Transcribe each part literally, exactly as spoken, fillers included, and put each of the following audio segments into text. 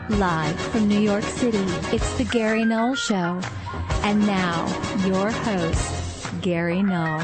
Live from New York City, it's the Gary Null Show. And now, your host, Gary Null.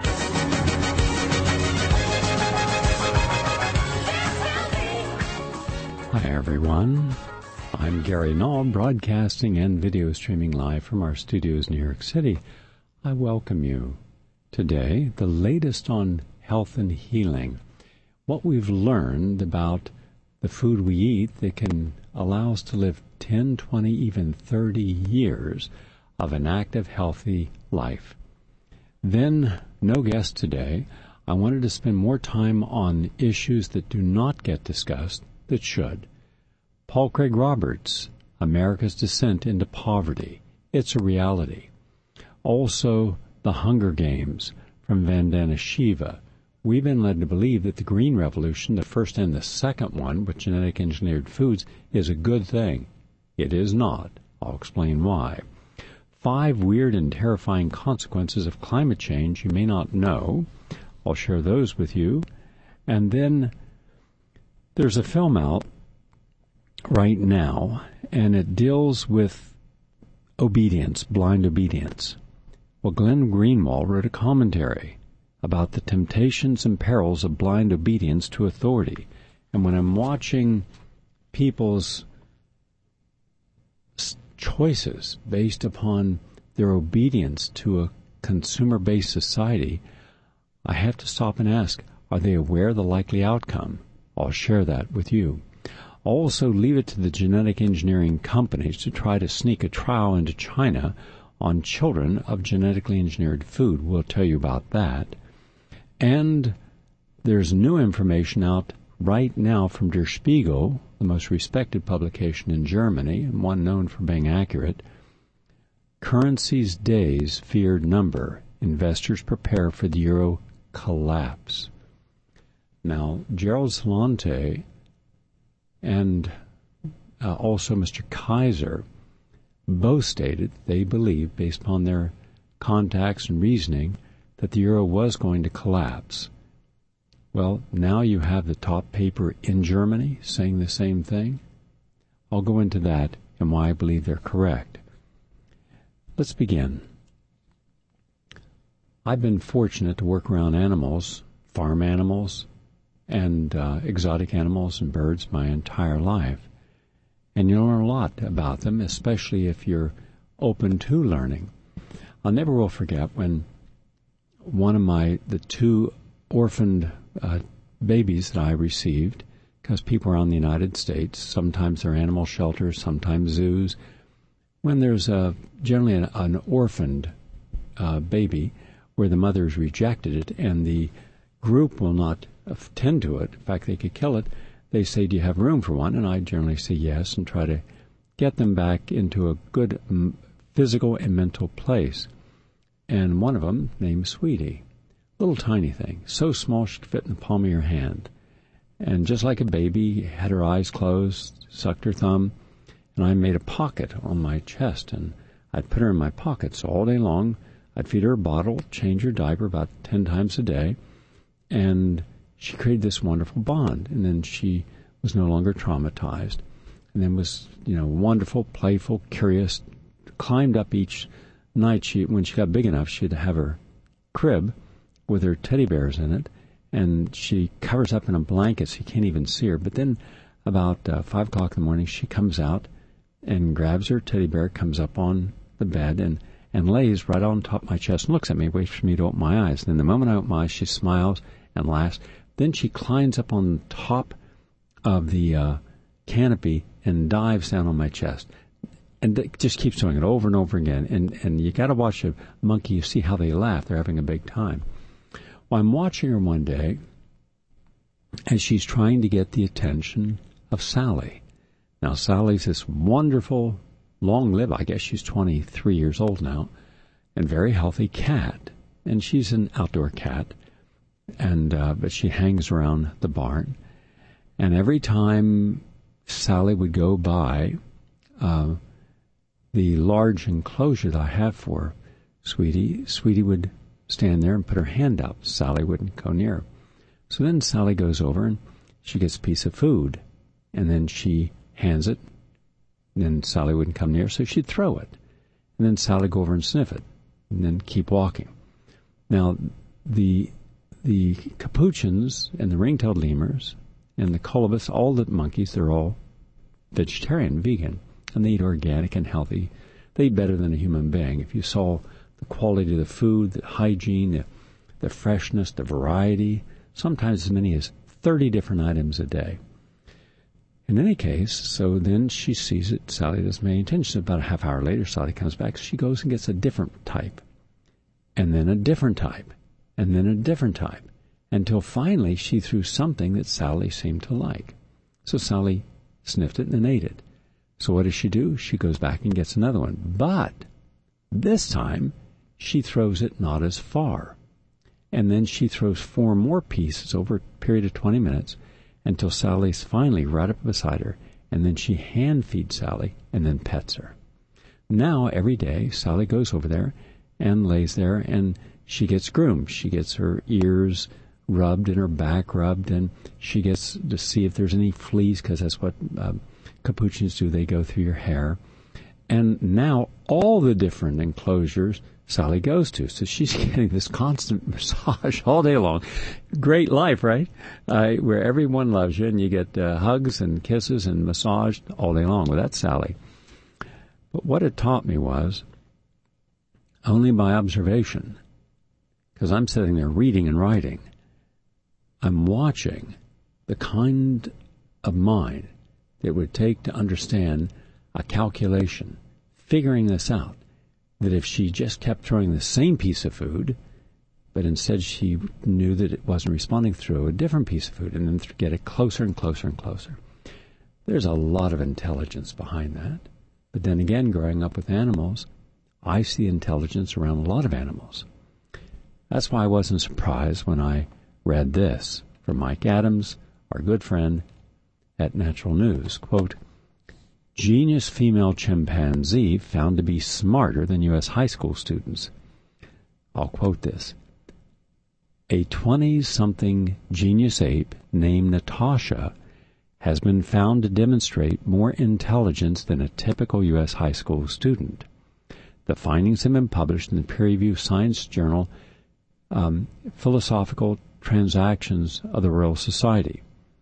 Hi, everyone. I'm Gary Null, broadcasting and video streaming live from our studios in New York City. I welcome you. Today, the latest on health and healing. What we've learned about the food we eat that can allow us to live ten, twenty, even thirty years of an active, healthy life. Then, no guest today. I wanted to spend more time on issues that do not get discussed that should. Paul Craig Roberts, America's Descent into Poverty. It's a reality. Also, The Hunger Games from Vandana Shiva. We've been led to believe that the Green Revolution, the first and the second one with genetic engineered foods, is a good thing. It is not. I'll explain why. Five weird and terrifying consequences of climate change you may not know. I'll share those with you. And then there's a film out right now, and it deals with obedience, blind obedience. Well, Glenn Greenwald wrote a commentary about the temptations and perils of blind obedience to authority. And when I'm watching people's choices based upon their obedience to a consumer-based society, I have to stop and ask, are they aware of the likely outcome? I'll share that with you. I'll also leave it to the genetic engineering companies to try to sneak a trial into China on children of genetically engineered food. We'll tell you about that. And there's new information out right now from Der Spiegel, the most respected publication in Germany, and one known for being accurate. Currency's days feared number. Investors prepare for the euro collapse. Now, Gerald Celente and uh, also Mister Kaiser both stated they believe, based upon their contacts and reasoning, that the euro was going to collapse. Well, now you have the top paper in Germany saying the same thing. I'll go into that and why I believe they're correct. Let's begin. I've been fortunate to work around animals, farm animals, and uh, exotic animals and birds my entire life. And you learn a lot about them, especially if you're open to learning. I'll never will forget when one of my, the two orphaned uh, babies that I received, because people around the United States, sometimes they're animal shelters, sometimes zoos, when there's a, generally an, an orphaned uh, baby where the mother's rejected it and the group will not tend to it, in fact they could kill it, they say, do you have room for one? And I generally say yes and try to get them back into a good um, physical and mental place. And one of them, named Sweetie, little tiny thing, so small she could fit in the palm of your hand. And just like a baby, had her eyes closed, sucked her thumb, and I made a pocket on my chest, and I'd put her in my pocket. So all day long, I'd feed her a bottle, change her diaper about ten times a day, and she created this wonderful bond. And then she was no longer traumatized, and then was, you know, wonderful, playful, curious, climbed up each night. She, when she got big enough, she'd have her crib with her teddy bears in it, and she covers up in a blanket so you can't even see her. But then about uh, five o'clock in the morning, she comes out and grabs her teddy bear, comes up on the bed, and, and lays right on top of my chest and looks at me, waits for me to open my eyes. And then the moment I open my eyes, she smiles and laughs. Then she climbs up on top of the uh, canopy and dives down on my chest. And it just keeps doing it over and over again. And, and you got to watch a monkey. You see how they laugh. They're having a big time. Well, I'm watching her one day as she's trying to get the attention of Sally. Now, Sally's this wonderful, long-lived, I guess she's twenty-three years old now, and very healthy cat. And she's an outdoor cat, and uh, but she hangs around the barn. And every time Sally would go by uh, the large enclosure that I have for Sweetie, Sweetie would stand there and put her hand up. Sally wouldn't go near. So then Sally goes over and she gets a piece of food, and then she hands it And then Sally wouldn't come near, so she'd throw it. And then Sally would go over and sniff it, and then keep walking. Now, the the capuchins and the ring-tailed lemurs and the colobus, all the monkeys, they're all vegetarian, vegan, and they eat organic and healthy. They eat better than a human being. If you saw the quality of the food, the hygiene, the, the freshness, the variety, sometimes as many as thirty different items a day. In any case, so then she sees it. Sally doesn't pay attention. About a half hour later, Sally comes back. She goes and gets a different type, and then a different type, and then a different type, until finally she threw something that Sally seemed to like. So Sally sniffed it and then ate it. So what does she do? She goes back and gets another one. But this time, she throws it not as far. And then she throws four more pieces over a period of twenty minutes until Sally's finally right up beside her, and then she hand feeds Sally and then pets her. Now, every day, Sally goes over there and lays there, and she gets groomed. She gets her ears rubbed and her back rubbed, and she gets to see if there's any fleas, because that's what uh, capuchins do. They go through your hair. And now all the different enclosures Sally goes to. So she's getting this constant massage all day long. Great life, right? Uh, where everyone loves you, and you get uh, hugs and kisses and massaged all day long. Well, that's Sally. But what it taught me was, only by observation, because I'm sitting there reading and writing, I'm watching the kind of mind that it would take to understand a calculation, figuring this out, that if she just kept throwing the same piece of food, but instead she knew that it wasn't responding, through a different piece of food, and then get it closer and closer and closer. There's a lot of intelligence behind that. But then again, growing up with animals, I see intelligence around a lot of animals. That's why I wasn't surprised when I read this from Mike Adams, our good friend at Natural News. Quote, genius female chimpanzee found to be smarter than U S high school students. I'll quote this. A twenty-something genius ape named Natasha has been found to demonstrate more intelligence than a typical U S high school student. The findings have been published in the peer-reviewed science journal um, Philosophical Transactions of the Royal Society.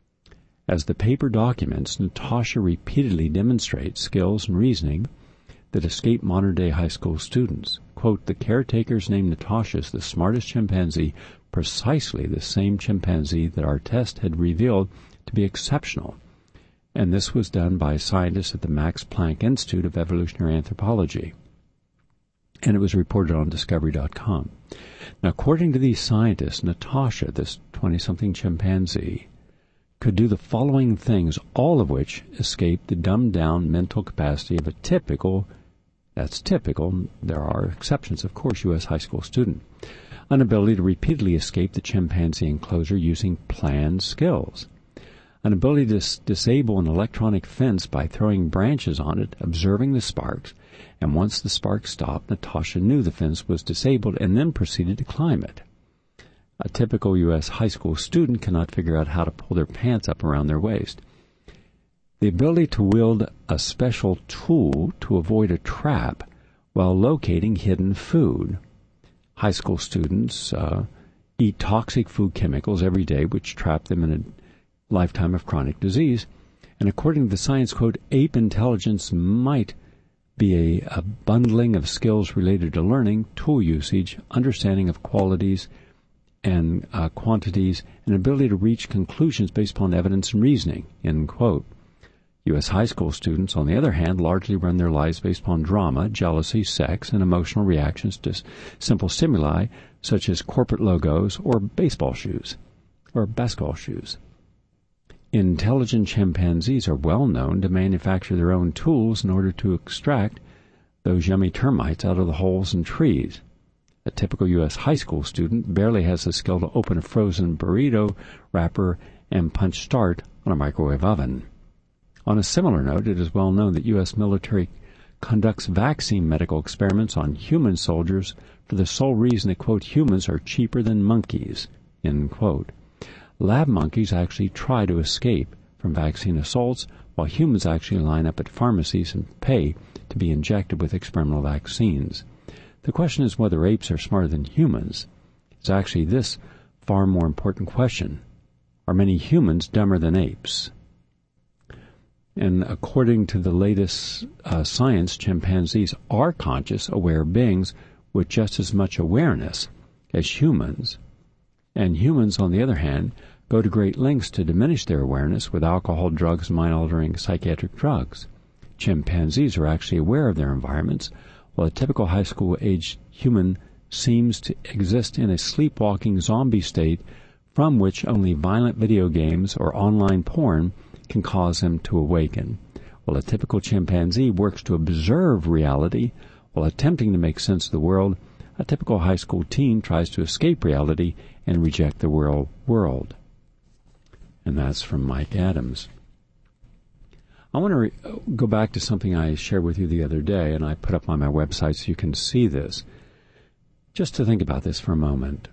As the paper documents, Natasha repeatedly demonstrates skills and reasoning that escape modern-day high school students. Quote, the caretakers named Natasha as the smartest chimpanzee, precisely the same chimpanzee that our test had revealed to be exceptional. And this was done by scientists at the Max Planck Institute of Evolutionary Anthropology. And it was reported on Discovery dot com. Now, according to these scientists, Natasha, this twenty-something chimpanzee, could do the following things, all of which escape the dumbed-down mental capacity of a typical, that's typical, there are exceptions, of course, U S high school student. An ability to repeatedly escape the chimpanzee enclosure using planned skills. An ability to s- disable an electronic fence by throwing branches on it, observing the sparks, and once the sparks stopped, Natasha knew the fence was disabled and then proceeded to climb it. A typical U S high school student cannot figure out how to pull their pants up around their waist. The ability to wield a special tool to avoid a trap while locating hidden food. High school students uh, eat toxic food chemicals every day, which trap them in a lifetime of chronic disease. And according to the science, quote, ape intelligence might be a, a bundling of skills related to learning, tool usage, understanding of qualities and uh, quantities, and ability to reach conclusions based upon evidence and reasoning, end quote. U S high school students, on the other hand, largely run their lives based upon drama, jealousy, sex, and emotional reactions to s- simple stimuli such as corporate logos or baseball shoes or basketball shoes. Intelligent chimpanzees are well known to manufacture their own tools in order to extract those yummy termites out of the holes in trees. A typical U S high school student barely has the skill to open a frozen burrito wrapper and punch start on a microwave oven. On a similar note, it is well known that U S military conducts vaccine medical experiments on human soldiers for the sole reason that, quote, humans are cheaper than monkeys, end quote. Lab monkeys actually try to escape from vaccine assaults while humans actually line up at pharmacies and pay to be injected with experimental vaccines. The question is whether apes are smarter than humans. It's actually this far more important question. Are many humans dumber than apes? And according to the latest uh, science, chimpanzees are conscious, aware beings with just as much awareness as humans. And humans, on the other hand, go to great lengths to diminish their awareness with alcohol, drugs, mind-altering psychiatric drugs. Chimpanzees are actually aware of their environments, while a typical high school-aged human seems to exist in a sleepwalking zombie state from which only violent video games or online porn can cause him to awaken. While a typical chimpanzee works to observe reality while attempting to make sense of the world, a typical high school teen tries to escape reality and reject the real world. And that's from Mike Adams. I want to re- go back to something I shared with you the other day, and I put up on my website so you can see this. Just to think about this for a moment.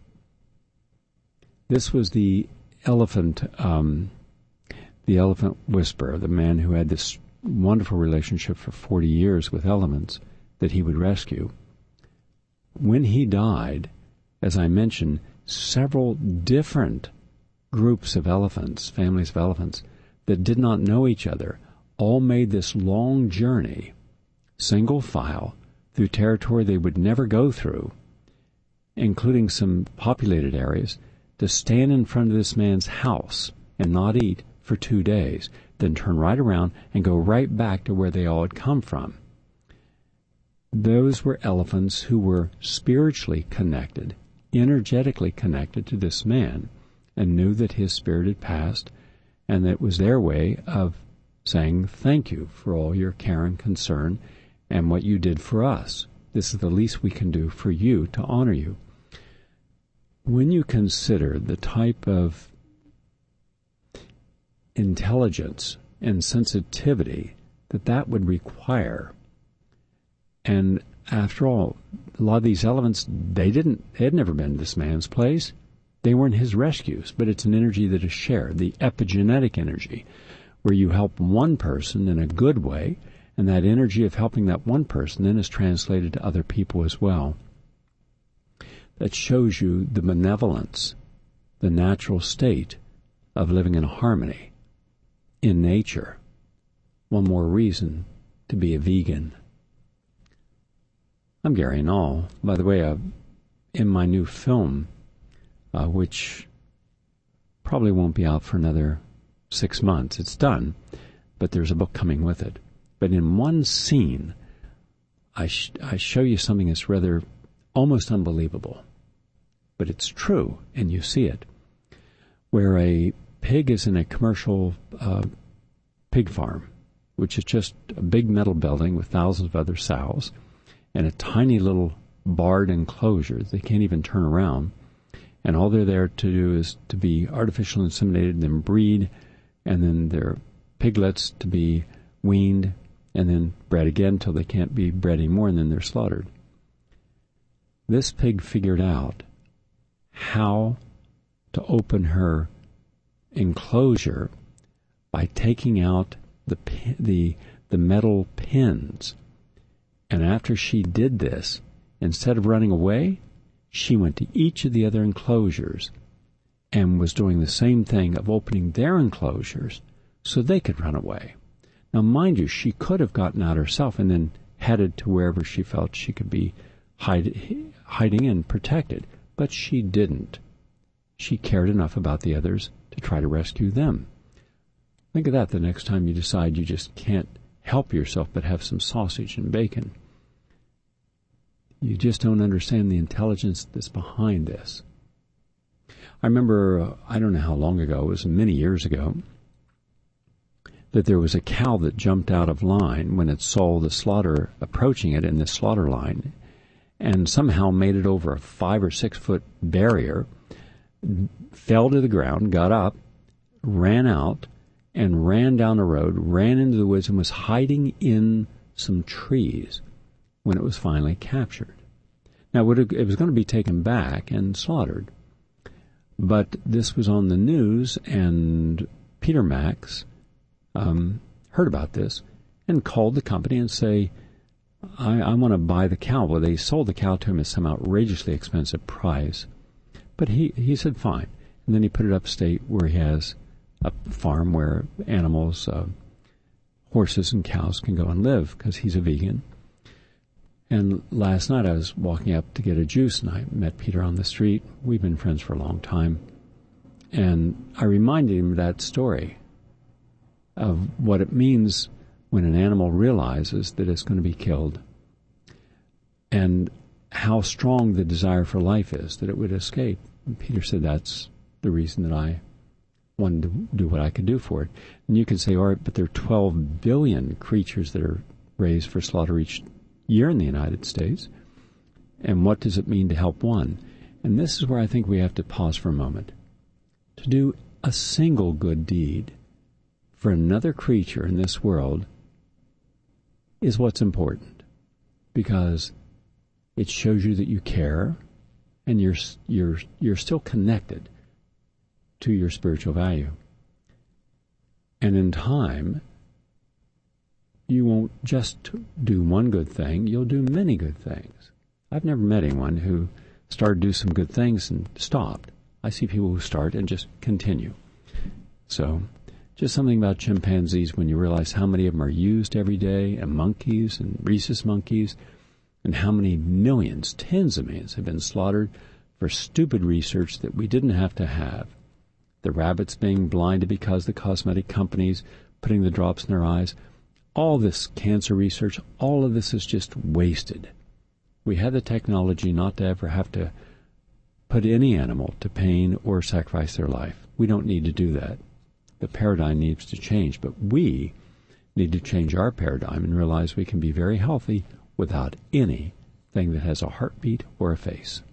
This was the elephant, um, the elephant whisperer, the man who had this wonderful relationship for forty years with elephants that he would rescue. When he died, as I mentioned, several different groups of elephants, families of elephants, that did not know each other, all made this long journey, single file, through territory they would never go through, including some populated areas, to stand in front of this man's house and not eat for two days, then turn right around and go right back to where they all had come from. Those were elephants who were spiritually connected, energetically connected to this man, and knew that his spirit had passed, and that it was their way of saying thank you for all your care and concern and what you did for us. This is the least we can do for you to honor you. When you consider the type of intelligence and sensitivity that that would require, and after all, a lot of these elephants, they didn't, they had never been to this man's place. They weren't his rescues, but it's an energy that is shared, the epigenetic energy, where you help one person in a good way, and that energy of helping that one person then is translated to other people as well. That shows you the benevolence, the natural state of living in harmony in nature. One more reason to be a vegan. I'm Gary Null. By the way, uh, in my new film, uh, which probably won't be out for another six months. It's done, but there's a book coming with it. But in one scene, I, sh- I show you something that's rather almost unbelievable. But it's true, and you see it. Where a pig is in a commercial uh, pig farm, which is just a big metal building with thousands of other sows, and a tiny little barred enclosure. They can't even turn around. And all they're there to do is to be artificially inseminated, then breed, and then their piglets to be weaned, and then bred again till they can't be bred anymore, and then they're slaughtered. This pig figured out how to open her enclosure by taking out the the the metal pins. And after she did this, instead of running away, she went to each of the other enclosures and was doing the same thing of opening their enclosures so they could run away. Now, mind you, she could have gotten out herself and then headed to wherever she felt she could be hide, hiding and protected, but she didn't. She cared enough about the others to try to rescue them. Think of that the next time you decide you just can't help yourself but have some sausage and bacon. You just don't understand the intelligence that's behind this. I remember, uh, I don't know how long ago, it was many years ago, that there was a cow that jumped out of line when it saw the slaughter approaching it in the slaughter line, and somehow made it over a five or six foot barrier, fell to the ground, got up, ran out, and ran down the road, ran into the woods, and was hiding in some trees when it was finally captured. Now, it was going to be taken back and slaughtered, but this was on the news, and Peter Max, um, heard about this and called the company and say, I, I want to buy the cow. Well, they sold the cow to him at some outrageously expensive price. But he, he said, fine. And then he put it upstate where he has a farm where animals, uh, horses and cows can go and live because he's a vegan. And last night I was walking up to get a juice and I met Peter on the street. We've been friends for a long time. And I reminded him of that story of what it means when an animal realizes that it's going to be killed and how strong the desire for life is, that it would escape. And Peter said that's the reason that I wanted to do what I could do for it. And you can say, all right, but there are twelve billion creatures that are raised for slaughter each year in the United States. And what does it mean to help one? And this is where I think we have to pause for a moment. To do a single good deed for another creature in this world is what's important, because it shows you that you care and you're you're you're still connected to your spiritual value. And in time, you won't just do one good thing, you'll do many good things. I've never met anyone who started to do some good things and stopped. I see people who start and just continue. So, just something about chimpanzees when you realize how many of them are used every day, and monkeys and rhesus monkeys, and how many millions, tens of millions have been slaughtered for stupid research that we didn't have to have. The rabbits being blinded because the cosmetic companies putting the drops in their eyes. All this cancer research, all of this is just wasted. We had the technology not to ever have to put any animal to pain or sacrifice their life. We don't need to do that. The paradigm needs to change, but we need to change our paradigm and realize we can be very healthy without anything that has a heartbeat or a face.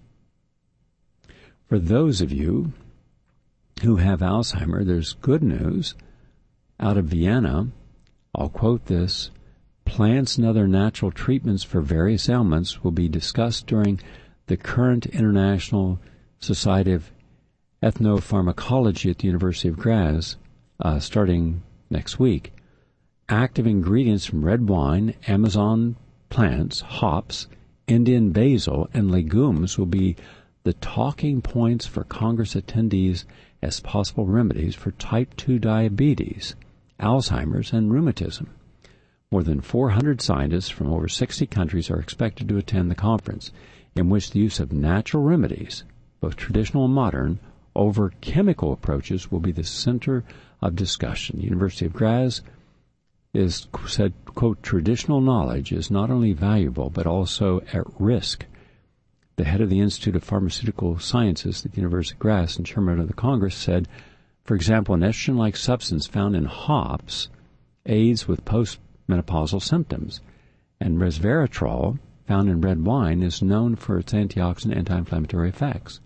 For those of you who have Alzheimer's, there's good news. Out of Vienna, I'll quote this, plants and other natural treatments for various ailments will be discussed during the current International Society of Ethnopharmacology at the University of Graz, uh, starting next week. Active ingredients from red wine, Amazon plants, hops, Indian basil, and legumes will be the talking points for Congress attendees as possible remedies for type two diabetes, Alzheimer's, and rheumatism. More than four hundred scientists from over sixty countries are expected to attend the conference, in which the use of natural remedies, both traditional and modern, over chemical approaches will be the center of discussion. The University of Graz is said, quote, traditional knowledge is not only valuable but also at risk. The head of the Institute of Pharmaceutical Sciences at the University of Graz and chairman of the Congress said, for example, an estrogen-like substance found in hops aids with postmenopausal symptoms, and resveratrol, found in red wine, is known for its antioxidant anti-inflammatory effects.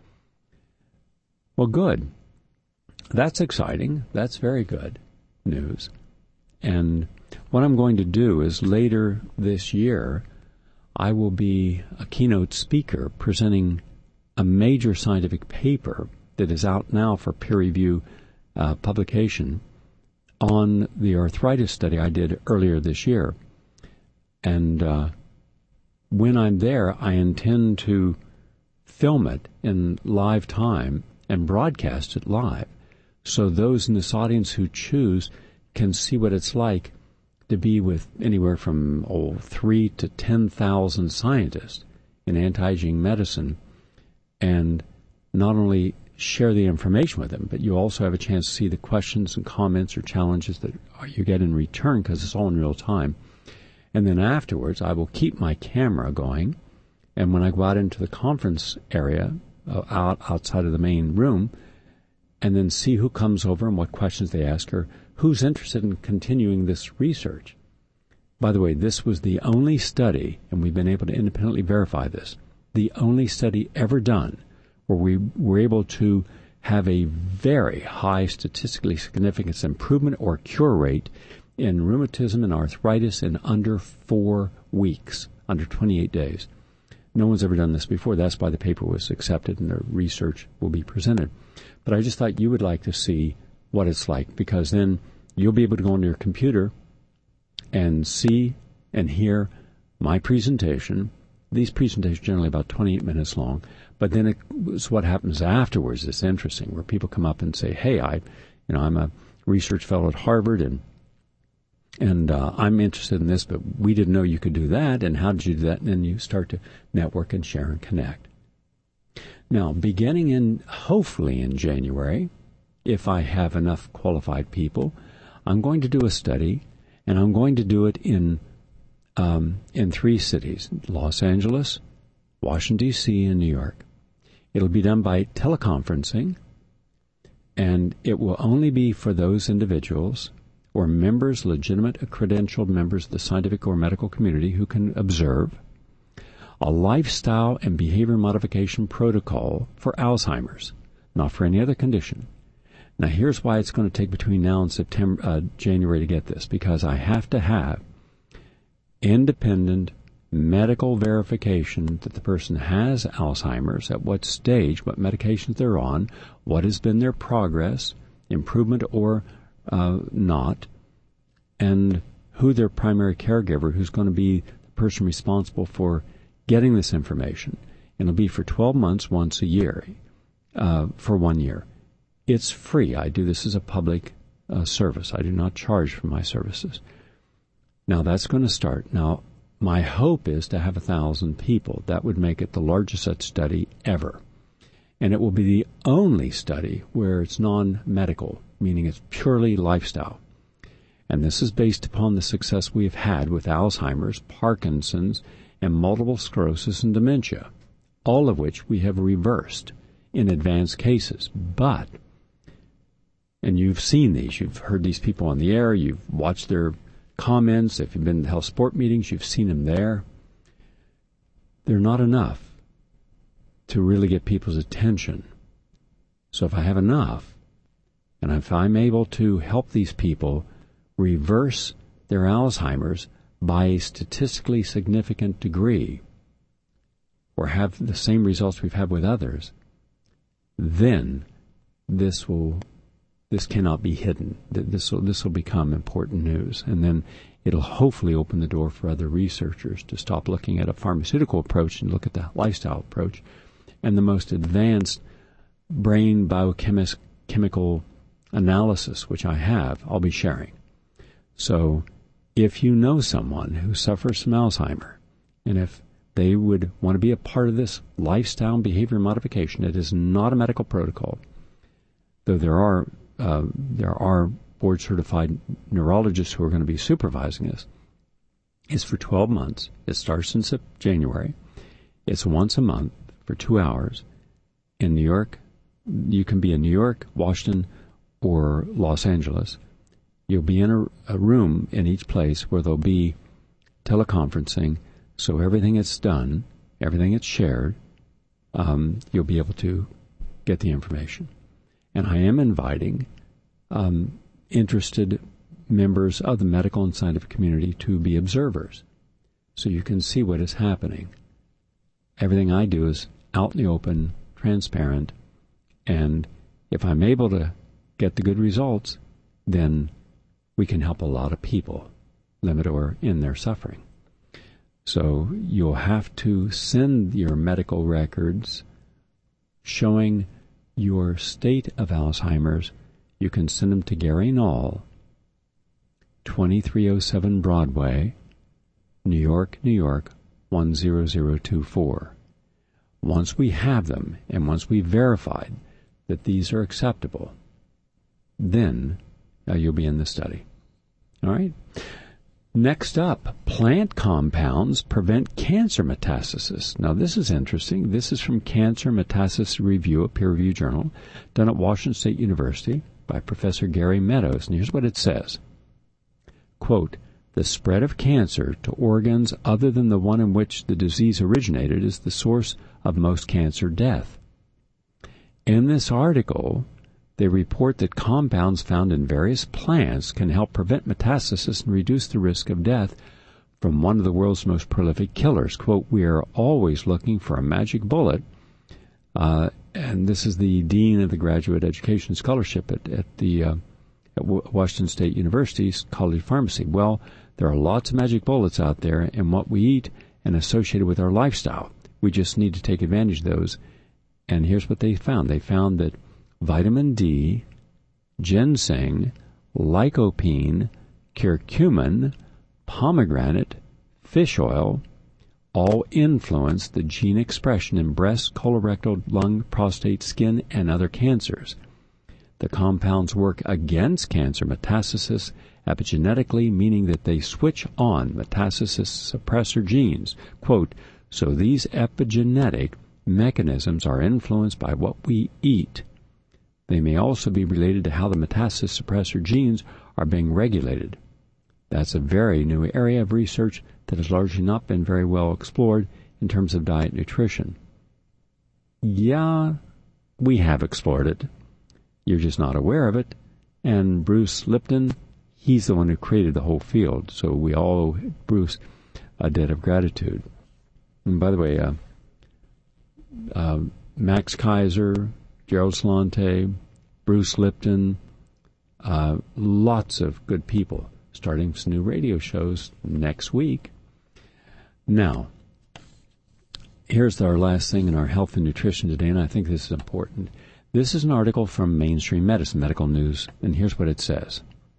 Well, good. That's exciting. That's very good news. And what I'm going to do is later this year, I will be a keynote speaker presenting a major scientific paper that is out now for peer review uh, publication on the arthritis study I did earlier this year. And uh, when I'm there, I intend to film it in live time and broadcast it live, so those in this audience who choose can see what it's like to be with anywhere from oh, three to ten thousand scientists in anti-aging medicine, and not only share the information with them, but you also have a chance to see the questions and comments or challenges that you get in return, because it's all in real time. And then afterwards, I will keep my camera going, and when I go out into the conference area, uh, out outside of the main room, and then see who comes over and what questions they ask, or who's interested in continuing this research. By the way, this was the only study, and we've been able to independently verify this, the only study ever done where we were able to have a very high statistically significant improvement or cure rate in rheumatism and arthritis in under four weeks, under twenty-eight days. No one's ever done this before. That's why the paper was accepted and the research will be presented. But I just thought you would like to see what it's like, because then you'll be able to go on your computer and see and hear my presentation. These presentations are generally about twenty-eight minutes long, but then it, it's what happens afterwards that's interesting, where people come up and say, hey, I, you know, I'm a research fellow at Harvard, and and uh, I'm interested in this, but we didn't know you could do that, and how did you do that? And then you start to network and share and connect. Now, beginning in, hopefully in January, if I have enough qualified people, I'm going to do a study, and I'm going to do it in um, in three cities, Los Angeles, Washington, D C, and New York. It'll be done by teleconferencing, and it will only be for those individuals or members, legitimate, credentialed members of the scientific or medical community who can observe a lifestyle and behavior modification protocol for Alzheimer's, not for any other condition. Now, here's why it's going to take between now and September, uh, January to get this, because I have to have independent medical verification that the person has Alzheimer's, at what stage, what medications they're on, what has been their progress, improvement or uh, not, and who their primary caregiver, who's going to be the person responsible for getting this information. And it'll be for twelve months, once a year, uh, for one year. It's free. I do this as a public uh, service. I do not charge for my services. Now, that's going to start. Now, my hope is to have a thousand people. That would make it the largest such study ever. And it will be the only study where it's non-medical, meaning it's purely lifestyle. And this is based upon the success we have had with Alzheimer's, Parkinson's, and multiple sclerosis and dementia, all of which we have reversed in advanced cases. But, and you've seen these, you've heard these people on the air, you've watched their comments, if you've been to health sport meetings, you've seen them there. They're not enough to really get people's attention. So if I have enough, and if I'm able to help these people reverse their Alzheimer's by a statistically significant degree, or have the same results we've had with others, then this will this cannot be hidden. This will this will become important news, and then it'll hopefully open the door for other researchers to stop looking at a pharmaceutical approach and look at the lifestyle approach, and the most advanced brain biochemical analysis, which I have, I'll be sharing. So if you know someone who suffers from Alzheimer, and if they would want to be a part of this lifestyle and behavior modification, it is not a medical protocol, though there are uh, there are board-certified neurologists who are going to be supervising this. It's for twelve months. It starts in January. It's once a month for two hours. In New York, you can be in New York, Washington, or Los Angeles. You'll be in a, a room in each place where there'll be teleconferencing, so everything that's done, everything that's shared, um, you'll be able to get the information. And I am inviting um, interested members of the medical and scientific community to be observers, so you can see what is happening. Everything I do is out in the open, transparent, and if I'm able to get the good results, then we can help a lot of people limit or end their suffering. So you'll have to send your medical records showing your state of Alzheimer's. You can send them to Gary Null, twenty-three oh seven Broadway, New York, New York, one zero zero two four. Once we have them, and once we've verified that these are acceptable, then uh, you'll be in the study. All right? Next up, plant compounds prevent cancer metastasis. Now, this is interesting. This is from Cancer Metastasis Review, a peer-reviewed journal, done at Washington State University by Professor Gary Meadows. And here's what it says. Quote, the spread of cancer to organs other than the one in which the disease originated is the source of most cancer death. In this article, they report that compounds found in various plants can help prevent metastasis and reduce the risk of death from one of the world's most prolific killers. Quote, we are always looking for a magic bullet. Uh, and this is the Dean of the Graduate Education Scholarship at, at the uh, at Washington State University's College of Pharmacy. Well, There are lots of magic bullets out there in what we eat and associated with our lifestyle. We just need to take advantage of those. And here's what they found. They found that vitamin D, ginseng, lycopene, curcumin, pomegranate, fish oil, all influence the gene expression in breast, colorectal, lung, prostate, skin, and other cancers. The compounds work against cancer metastasis epigenetically, meaning that they switch on metastasis suppressor genes. Quote, so these epigenetic mechanisms are influenced by what we eat. They may also be related to how the metastasis suppressor genes are being regulated. That's a very new area of research that has largely not been very well explored in terms of diet nutrition. Yeah, we have explored it. You're just not aware of it. And Bruce Lipton, he's the one who created the whole field. So we all owe Bruce a debt of gratitude. And by the way, uh, uh, Max Kaiser, Gerald Celente, Bruce Lipton, uh, lots of good people starting some new radio shows next week. Now, here's our last thing in our health and nutrition today, and I think this is important. This is an article from Mainstream Medicine, Medical News, and here's what it says.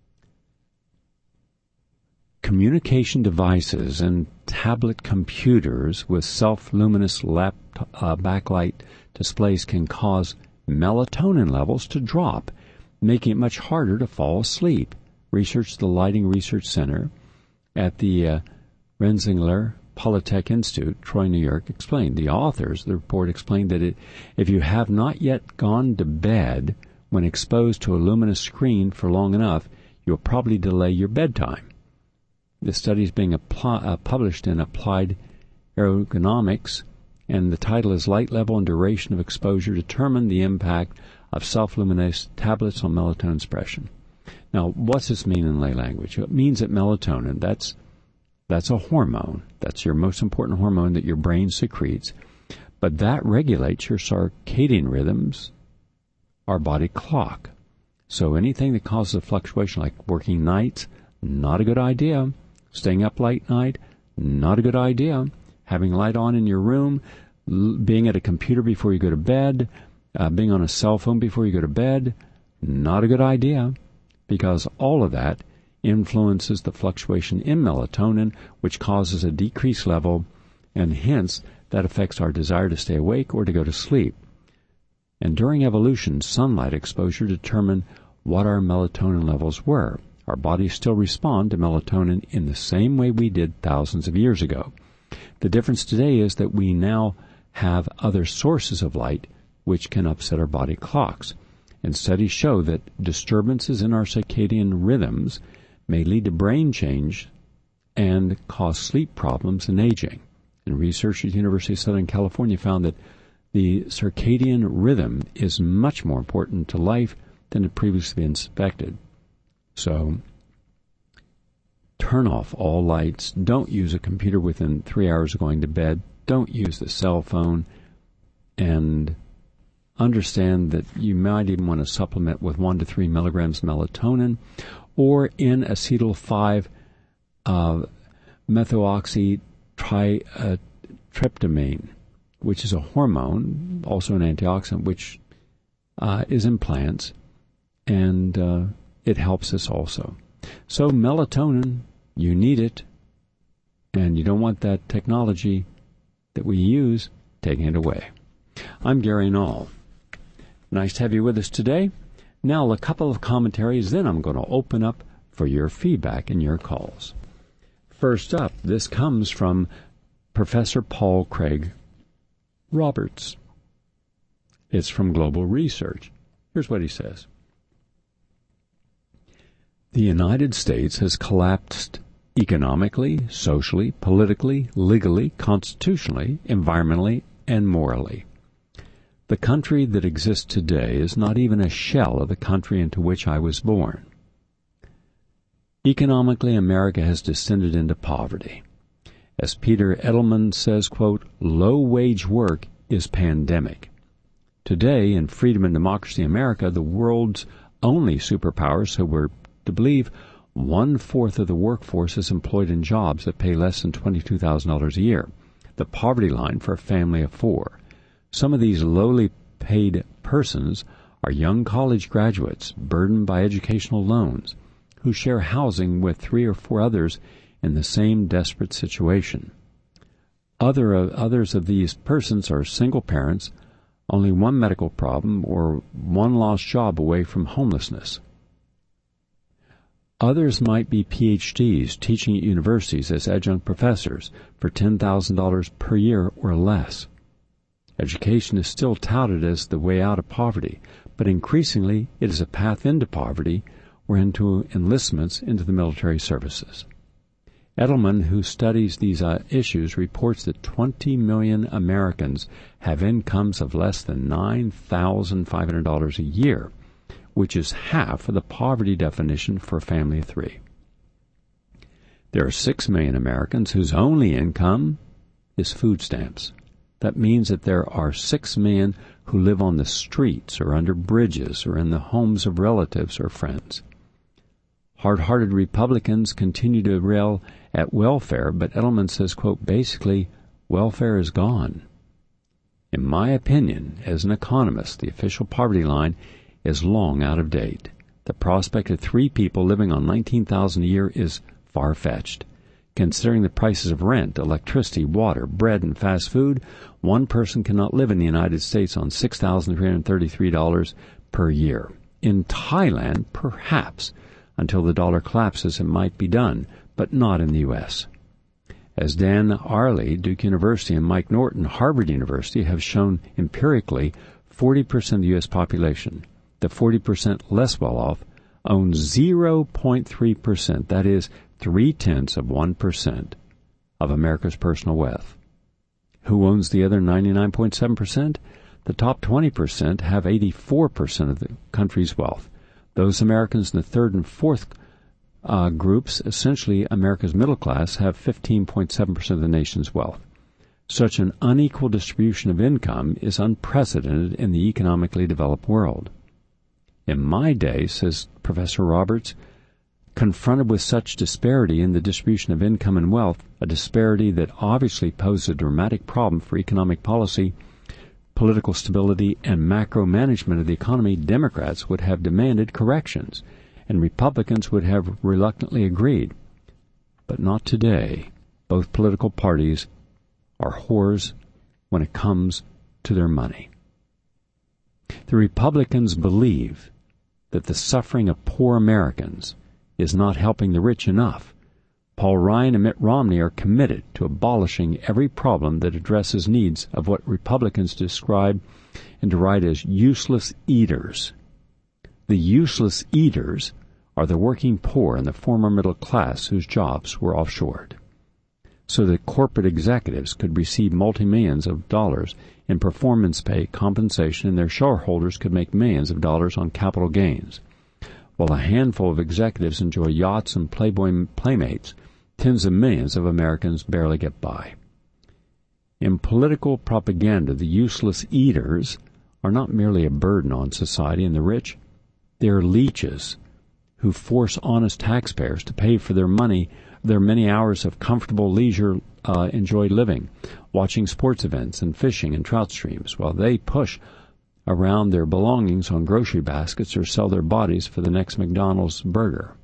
Communication devices and tablet computers with self-luminous laptop, uh, backlight displays can cause melatonin levels to drop, making it much harder to fall asleep. Research the Lighting Research Center at the uh, Rensselaer Polytech Institute, Troy, New York, explained. The authors of the report explained that it, if you have not yet gone to bed when exposed to a luminous screen for long enough, you'll probably delay your bedtime. The study is being apply, uh, published in Applied Ergonomics, and the title is Light Level and Duration of Exposure Determine the Impact of Self-Luminous Tablets on Melatonin Expression. Now, what's this mean in lay language? It means that melatonin, that's that's a hormone. That's your most important hormone that your brain secretes. But that regulates your circadian rhythms, our body clock. So anything that causes a fluctuation, like working nights, not a good idea. Staying up late night, not a good idea. Having light on in your room, l- being at a computer before you go to bed, uh, being on a cell phone before you go to bed, not a good idea. Because all of that influences the fluctuation in melatonin, which causes a decreased level, and hence that affects our desire to stay awake or to go to sleep. And during evolution, sunlight exposure determined what our melatonin levels were. Our bodies still respond to melatonin in the same way we did thousands of years ago. The difference today is that we now have other sources of light which can upset our body clocks. And studies show that disturbances in our circadian rhythms may lead to brain change and cause sleep problems and aging. And research at the University of Southern California found that the circadian rhythm is much more important to life than had previously been suspected. So, turn off all lights. Don't use a computer within three hours of going to bed. Don't use the cell phone. And understand that you might even want to supplement with one to three milligrams melatonin or in acetyl five uh, methoxytryptamine, which is a hormone, also an antioxidant, which uh, is in plants, and uh, it helps us also. So melatonin, you need it, and you don't want that technology that we use taking it away. I'm Gary Null. Nice to have you with us today. Now, a couple of commentaries, then I'm going to open up for your feedback and your calls. First up, this comes from Professor Paul Craig Roberts. It's from Global Research. Here's what he says. The United States has collapsed economically, socially, politically, legally, constitutionally, environmentally, and morally. The country that exists today is not even a shell of the country into which I was born. Economically, America has descended into poverty. As Peter Edelman says, quote, low-wage work is pandemic. Today, in freedom and democracy America, the world's only superpower, so we're to believe, One-fourth of the workforce is employed in jobs that pay less than twenty-two thousand dollars a year, the poverty line for a family of four. Some of these lowly paid persons are young college graduates burdened by educational loans who share housing with three or four others in the same desperate situation. Other uh, others of these persons are single parents, only one medical problem, or one lost job away from homelessness. Others might be P H Ds teaching at universities as adjunct professors for ten thousand dollars per year or less. Education is still touted as the way out of poverty, but increasingly it is a path into poverty or into enlistments into the military services. Edelman, who studies these uh, issues, reports that twenty million Americans have incomes of less than nine thousand five hundred dollars a year, which is half of the poverty definition for a family of three. There are six million Americans whose only income is food stamps. That means that there are six million who live on the streets or under bridges or in the homes of relatives or friends. Hard-hearted Republicans continue to rail at welfare, but Edelman says, quote, basically, welfare is gone. In my opinion, as an economist, the official poverty line is long out of date. The prospect of three people living on nineteen thousand dollars a year is far-fetched. Considering the prices of rent, electricity, water, bread, and fast food, one person cannot live in the United States on six thousand three hundred thirty-three dollars per year. In Thailand, perhaps, until the dollar collapses, it might be done, but not in the U S. As Dan Arley, Duke University, and Mike Norton, Harvard University, have shown empirically, forty percent of the U S population, the forty percent less well-off, owns zero point three percent, that is, three-tenths of one percent of America's personal wealth. Who owns the other ninety-nine point seven percent? The top twenty percent have eighty-four percent of the country's wealth. Those Americans in the third and fourth uh, groups, essentially America's middle class, have fifteen point seven percent of the nation's wealth. Such an unequal distribution of income is unprecedented in the economically developed world. In my day, says Professor Roberts, confronted with such disparity in the distribution of income and wealth, a disparity that obviously poses a dramatic problem for economic policy, political stability, and macro management of the economy, Democrats would have demanded corrections, and Republicans would have reluctantly agreed. But not today. Both political parties are whores when it comes to their money. The Republicans believe that the suffering of poor Americans is not helping the rich enough. Paul Ryan and Mitt Romney are committed to abolishing every problem that addresses needs of what Republicans describe and deride as useless eaters. The useless eaters are the working poor and the former middle class whose jobs were offshored, so that corporate executives could receive multi-millions of dollars in performance pay compensation and their shareholders could make millions of dollars on capital gains. While a handful of executives enjoy yachts and Playboy playmates, tens of millions of Americans barely get by. In political propaganda, the useless eaters are not merely a burden on society and the rich. They are leeches who force honest taxpayers to pay for their money, their many hours of comfortable leisure uh, enjoyed living, watching sports events and fishing and trout streams, while they push around their belongings on grocery baskets or sell their bodies for the next McDonald's burger.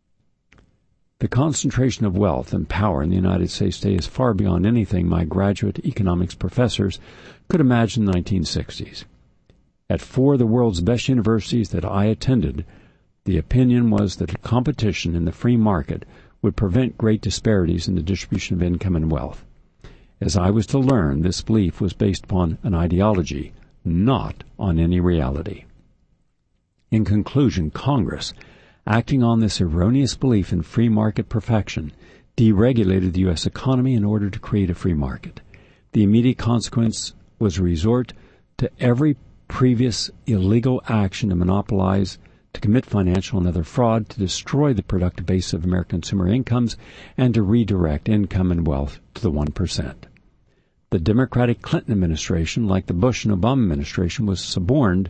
The concentration of wealth and power in the United States today is far beyond anything my graduate economics professors could imagine in the nineteen sixties. At four of the world's best universities that I attended, the opinion was that competition in the free market would prevent great disparities in the distribution of income and wealth. As I was to learn, this belief was based upon an ideology, not on any reality. In conclusion, Congress, acting on this erroneous belief in free market perfection, deregulated the U S economy in order to create a free market. The immediate consequence was a resort to every previous illegal action to monopolize, to commit financial and other fraud, to destroy the productive base of American consumer incomes, and to redirect income and wealth to the one percent. The Democratic Clinton administration, like the Bush and Obama administration, was suborned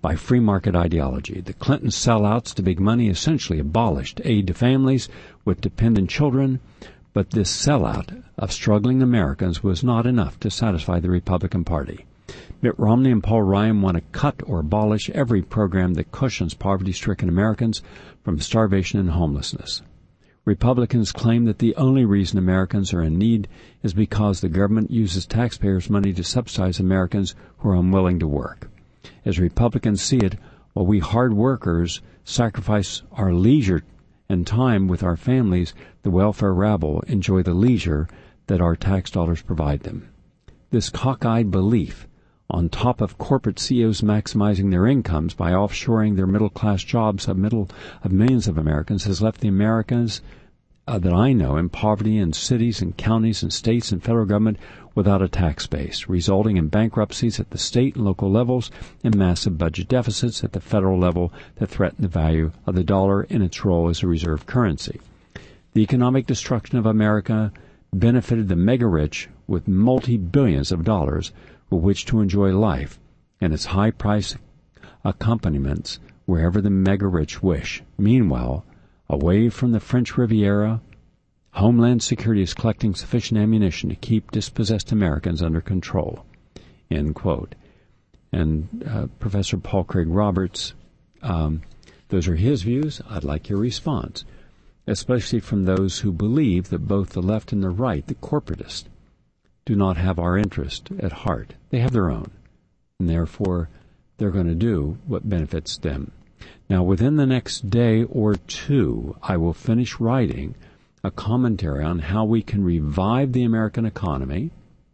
by free market ideology. The Clinton sellouts to big money essentially abolished aid to families with dependent children, but this sellout of struggling Americans was not enough to satisfy the Republican Party. Mitt Romney and Paul Ryan want to cut or abolish every program that cushions poverty-stricken Americans from starvation and homelessness. Republicans claim that the only reason Americans are in need is because the government uses taxpayers' money to subsidize Americans who are unwilling to work. As Republicans see it, while we hard workers sacrifice our leisure and time with our families, the welfare rabble enjoy the leisure that our tax dollars provide them. This cockeyed belief, on top of corporate C E Os maximizing their incomes by offshoring their middle-class jobs of, middle, of millions of Americans, has left the Americans uh, that I know in poverty in cities and counties and states and federal government without a tax base, resulting in bankruptcies at the state and local levels and massive budget deficits at the federal level that threaten the value of the dollar in its role as a reserve currency. The economic destruction of America benefited the mega-rich with multi-billions of dollars with which to enjoy life and its high-price accompaniments wherever the mega-rich wish. Meanwhile, away from the French Riviera, Homeland Security is collecting sufficient ammunition to keep dispossessed Americans under control. End quote. And uh, Professor Paul Craig Roberts, um, those are his views. I'd like your response, especially from those who believe that both the left and the right, the corporatists, do not have our interest at heart. They have their own, and therefore they're going to do what benefits them. Now, within the next day or two, I will finish writing a commentary on how we can revive the American economy,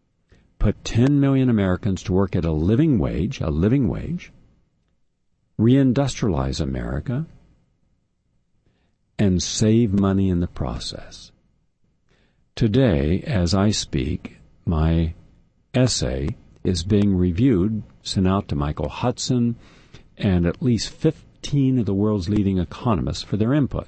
put ten million Americans to work at a living wage, a living wage, reindustrialize America, and save money in the process. Today, as I speak, my essay is being reviewed, sent out to Michael Hudson and at least fifteen of the world's leading economists for their input.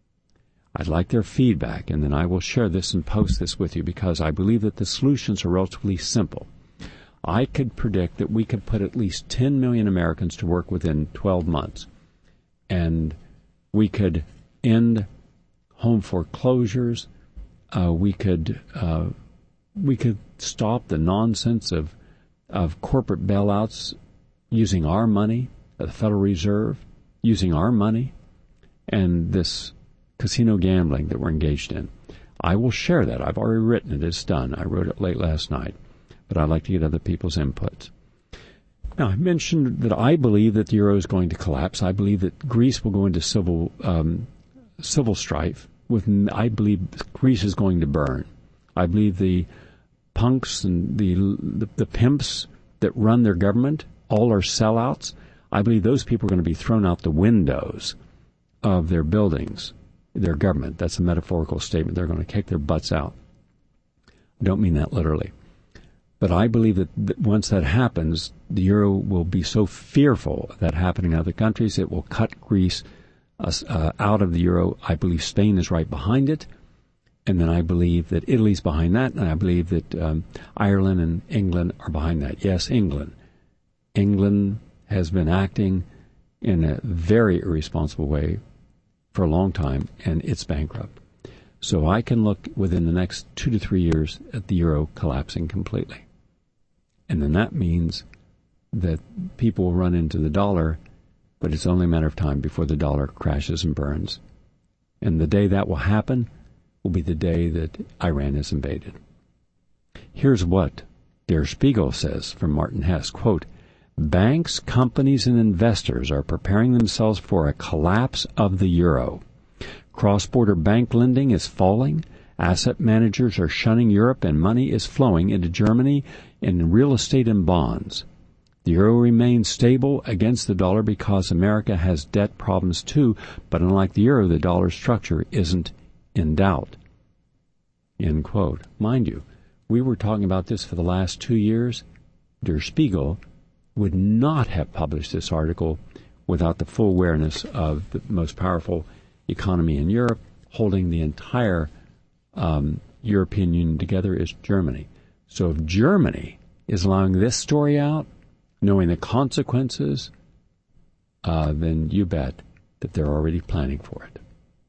I'd like their feedback, and then I will share this and post this with you because I believe that the solutions are relatively simple. I could predict that we could put at least ten million Americans to work within twelve months, and we could end home foreclosures. Uh, we could uh, we could stop the nonsense of of corporate bailouts using our money, the Federal Reserve using our money, and this casino gambling that we're engaged in. I will share that. I've already written it. It's done. I wrote it late last night, but I'd like to get other people's inputs. Now, I mentioned that I believe that the euro is going to collapse. I believe that Greece will go into civil um, civil strife. With I believe Greece is going to burn. I believe the punks and the, the the pimps that run their government all are sellouts. I believe those people are going to be thrown out the windows of their buildings, their government. That's a metaphorical statement. They're going to kick their butts out. I don't mean that literally. But I believe that, that once that happens, the euro will be so fearful of that happening in other countries, it will cut Greece uh, uh, out of the euro. I believe Spain is right behind it. And then I believe that Italy's behind that. And I believe that um, Ireland and England are behind that. Yes, England. England has been acting in a very irresponsible way for a long time, and it's bankrupt. So I can look within the next two to three years at the euro collapsing completely. And then that means that people will run into the dollar, but it's only a matter of time before the dollar crashes and burns. And the day that will happen will be the day that Iran is invaded. Here's what Der Spiegel says from Martin Hess, quote, banks, companies, and investors are preparing themselves for a collapse of the euro. Cross-border bank lending is falling. Asset managers are shunning Europe, and money is flowing into Germany in real estate and bonds. The euro remains stable against the dollar because America has debt problems too, but unlike the euro, the dollar structure isn't in doubt. End quote. Mind you, we were talking about this for the last two years. Der Spiegel would not have published this article without the full awareness of the most powerful economy in Europe. Holding the entire um, European Union together is Germany. So if Germany is allowing this story out, knowing the consequences uh, then you bet that they're already planning for it.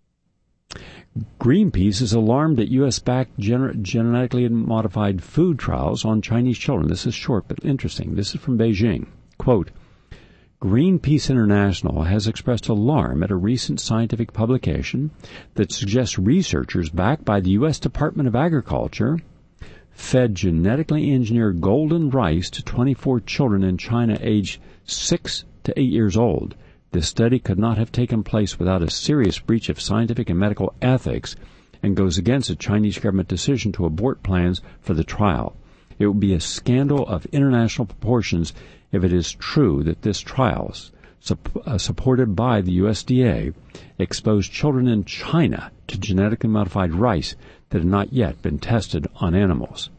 Greenpeace is alarmed at U S-backed gener- genetically modified food trials on Chinese children. This is short but interesting. This is from Beijing. Quote, Greenpeace International has expressed alarm at a recent scientific publication that suggests researchers backed by the U S Department of Agriculture fed genetically engineered golden rice to twenty-four children in China aged six to eight years old. This study could not have taken place without a serious breach of scientific and medical ethics and goes against the Chinese government decision to abort plans for the trial. It would be a scandal of international proportions if it is true that this trial, sup- uh, supported by the U S D A, exposed children in China to genetically modified rice that had not yet been tested on animals.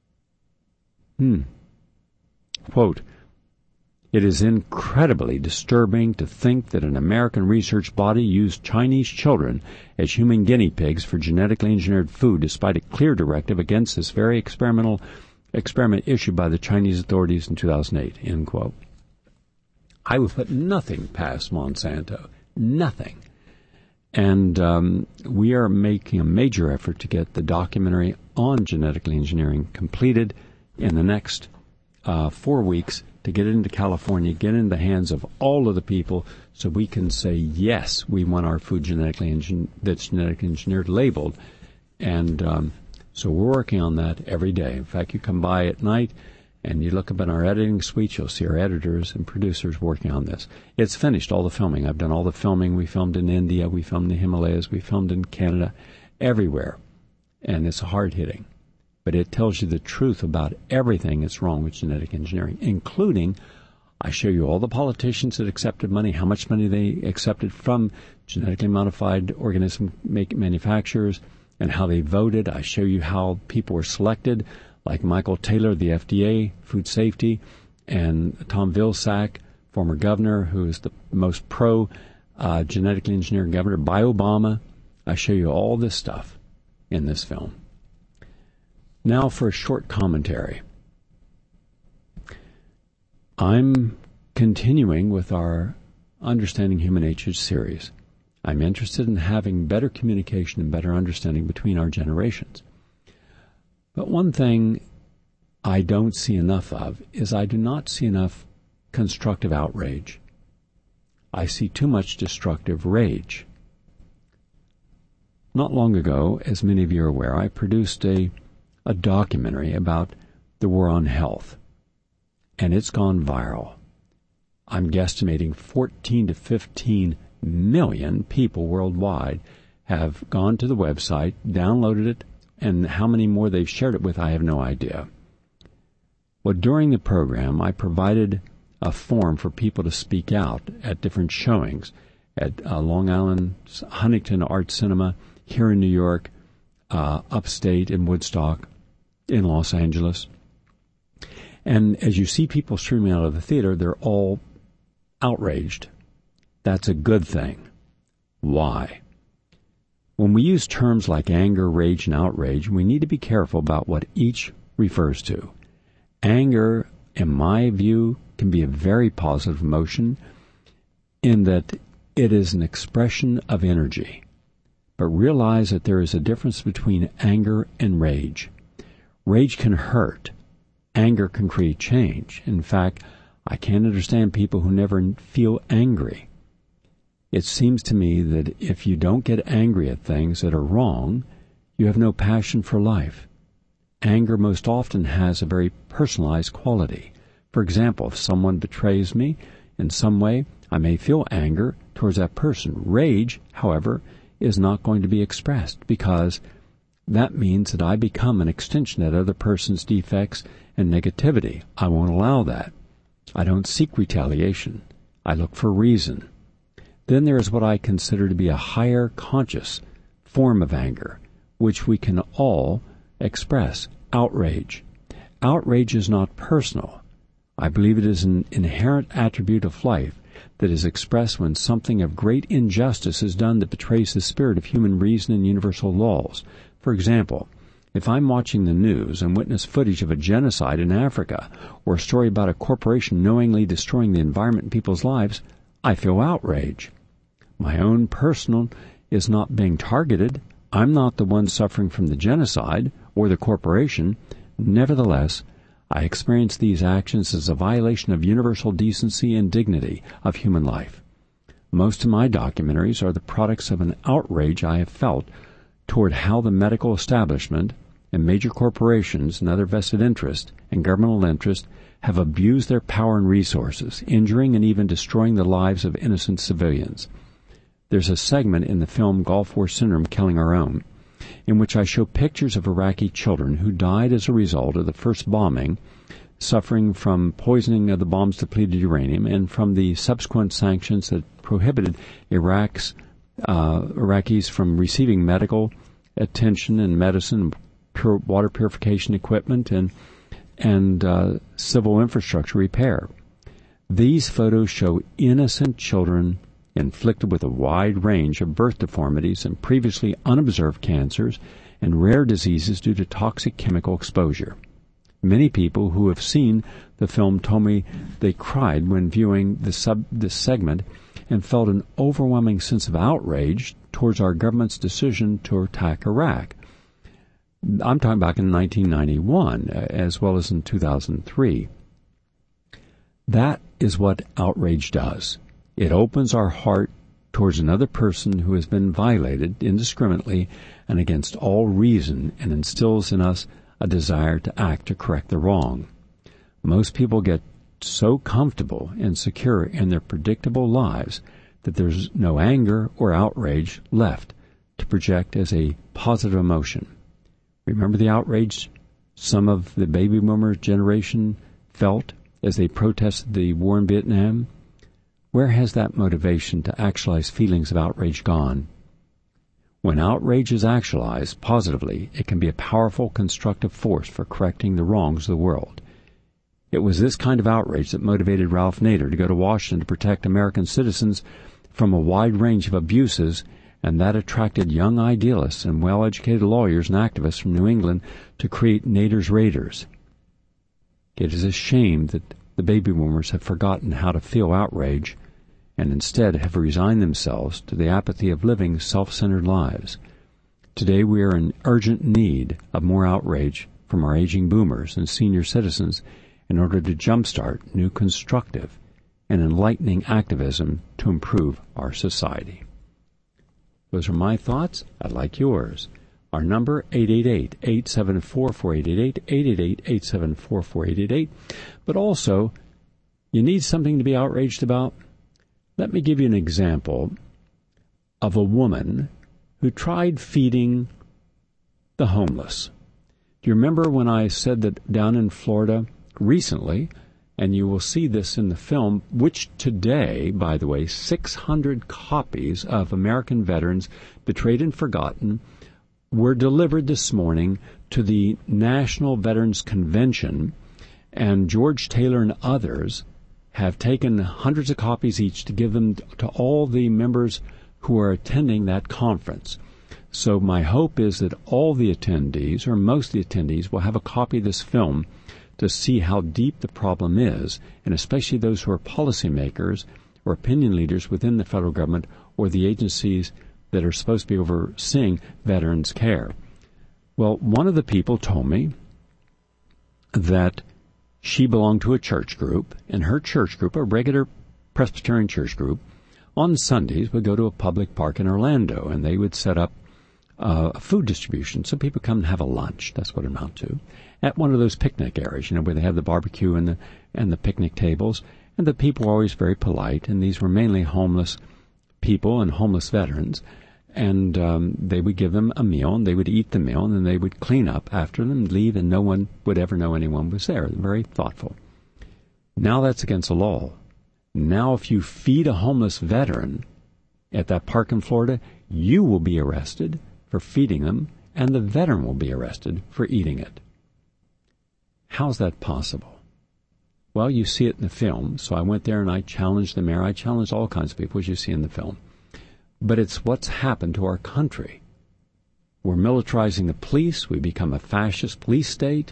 Hmm. Quote, It is incredibly disturbing to think that an American research body used Chinese children as human guinea pigs for genetically engineered food despite a clear directive against this very experimental experiment issued by the Chinese authorities in two thousand eight, end quote. I would put nothing past Monsanto. Nothing. And um, we are making a major effort to get the documentary on genetically engineering completed in the next uh, four weeks to get it into California, get it in the hands of all of the people so we can say, yes, we want our food genetically engin- that's genetically engineered labeled. And um, so we're working on that every day. In fact, you come by at night and you look up in our editing suite, you'll see our editors and producers working on this. It's finished, all the filming. I've done all the filming. We filmed in India, we filmed in the Himalayas, we filmed in Canada, everywhere. And it's hard-hitting. But it tells you the truth about everything that's wrong with genetic engineering, including I show you all the politicians that accepted money, how much money they accepted from genetically modified organism make manufacturers, and how they voted. I show you how people were selected, like Michael Taylor, the F D A, food safety, and Tom Vilsack, former governor, who is the most pro uh, genetically engineered governor, by Obama. I show you all this stuff in this film. Now for a short commentary. I'm continuing with our Understanding Human Nature series. I'm interested in having better communication and better understanding between our generations. But one thing I don't see enough of is I do not see enough constructive outrage. I see too much destructive rage. Not long ago, as many of you are aware, I produced a a documentary about the war on health, and it's gone viral. I'm guesstimating fourteen to fifteen million people worldwide have gone to the website, downloaded it, and how many more they've shared it with, I have no idea. Well, during the program, I provided a forum for people to speak out at different showings at uh, Long Island, Huntington Art Cinema, here in New York, uh, upstate in Woodstock, in Los Angeles. And as you see people streaming out of the theater, they're all outraged. That's a good thing. Why? When we use terms like anger, rage, and outrage, we need to be careful about what each refers to. Anger, in my view, can be a very positive emotion in that it is an expression of energy. But realize that there is a difference between anger and rage. Rage can hurt. Anger can create change. In fact, I can't understand people who never feel angry. It seems to me that if you don't get angry at things that are wrong, you have no passion for life. Anger most often has a very personalized quality. For example, if someone betrays me in some way, I may feel anger towards that person. Rage, however, is not going to be expressed because that means that I become an extension of that other person's defects and negativity. I won't allow that. I don't seek retaliation. I look for reason. Then there is what I consider to be a higher conscious form of anger, which we can all express, outrage. Outrage is not personal. I believe it is an inherent attribute of life that is expressed when something of great injustice is done that betrays the spirit of human reason and universal laws. For example, if I'm watching the news and witness footage of a genocide in Africa or a story about a corporation knowingly destroying the environment and people's lives, I feel outrage. My own personal is not being targeted. I'm not the one suffering from the genocide or the corporation. Nevertheless, I experience these actions as a violation of universal decency and dignity of human life. Most of my documentaries are the products of an outrage I have felt toward how the medical establishment and major corporations and other vested interests and governmental interests have abused their power and resources, injuring and even destroying the lives of innocent civilians. There's a segment in the film Gulf War Syndrome, Killing Our Own, in which I show pictures of Iraqi children who died as a result of the first bombing, suffering from poisoning of the bomb's depleted uranium and from the subsequent sanctions that prohibited Iraq's uh, Iraqis from receiving medical attention and medicine, pure water purification equipment, and and uh, civil infrastructure repair. These photos show innocent children inflicted with a wide range of birth deformities and previously unobserved cancers and rare diseases due to toxic chemical exposure. Many people who have seen the film told me they cried when viewing the sub, this segment and felt an overwhelming sense of outrage towards our government's decision to attack Iraq. I'm talking back in nineteen ninety-one, as well as in two thousand three. That is what outrage does. It opens our heart towards another person who has been violated indiscriminately and against all reason, and instills in us a desire to act to correct the wrong. Most people get so comfortable and secure in their predictable lives that there's no anger or outrage left to project as a positive emotion. Remember the outrage some of the baby boomer generation felt as they protested the war in Vietnam? Where has that motivation to actualize feelings of outrage gone? When outrage is actualized positively, it can be a powerful, constructive force for correcting the wrongs of the world. It was this kind of outrage that motivated Ralph Nader to go to Washington to protect American citizens from a wide range of abuses, and that attracted young idealists and well-educated lawyers and activists from New England to create Nader's Raiders. It is a shame that the baby boomers have forgotten how to feel outrage and instead have resigned themselves to the apathy of living self-centered lives. Today we are in urgent need of more outrage from our aging boomers and senior citizens in order to jumpstart new constructive and enlightening activism to improve our society. Those are my thoughts. I'd like yours. Our number, eight eight eight, eight seven four, four eight eight eight, eight eight eight, eight seven four, four eight eight eight. But also, you need something to be outraged about? Let me give you an example of a woman who tried feeding the homeless. Do you remember when I said that down in Florida recently, and you will see this in the film, which today, by the way, six hundred copies of American Veterans Betrayed and Forgotten were delivered this morning to the National Veterans Convention, and George Taylor and others have taken hundreds of copies each to give them to all the members who are attending that conference. So my hope is that all the attendees, or most of the attendees, will have a copy of this film to see how deep the problem is, and especially those who are policymakers or opinion leaders within the federal government or the agencies that are supposed to be overseeing veterans' care. Well, one of the people told me that she belonged to a church group, and her church group, a regular Presbyterian church group, on Sundays would go to a public park in Orlando, and they would set up uh, a food distribution. So people come and have a lunch, that's what it amounts to, at one of those picnic areas, you know, where they have the barbecue and the, and the picnic tables. And the people were always very polite, and these were mainly homeless people and homeless veterans. And um, they would give them a meal, and they would eat the meal, and then they would clean up after them and leave, and no one would ever know anyone was there. Very thoughtful. Now that's against the law. Now if you feed a homeless veteran at that park in Florida, you will be arrested for feeding them, and the veteran will be arrested for eating it. How's that possible? Well, you see it in the film. So I went there and I challenged the mayor. I challenged all kinds of people, as you see in the film. But it's what's happened to our country. We're militarizing the police. We become a fascist police state.